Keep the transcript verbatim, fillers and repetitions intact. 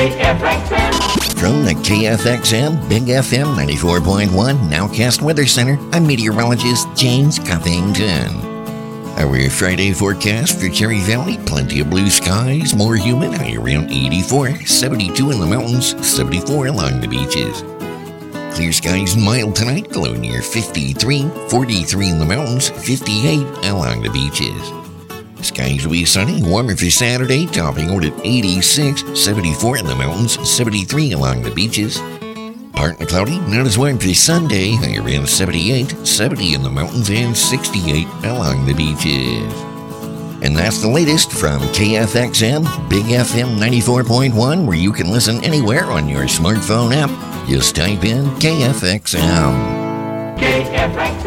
F X M. From the K F X M Big F M ninety-four point one Nowcast Weather Center, I'm meteorologist James Cuffington. Our Friday forecast for Cherry Valley: plenty of blue skies, more humid, high around eighty-four, seventy-two in the mountains, seventy-four along the beaches. Clear skies and mild tonight, low near fifty-three, forty-three in the mountains, fifty-eight along the beaches. Skies will be sunny, warmer for Saturday, topping out at eighty-six, seventy-four in the mountains, seventy-three along the beaches. Partly cloudy, not as warm for Sunday, high around seventy-eight, seventy in the mountains, and sixty-eight along the beaches. And that's the latest from K F X M Big F M ninety-four point one, where you can listen anywhere on your smartphone app. Just type in K F X M. K F X M.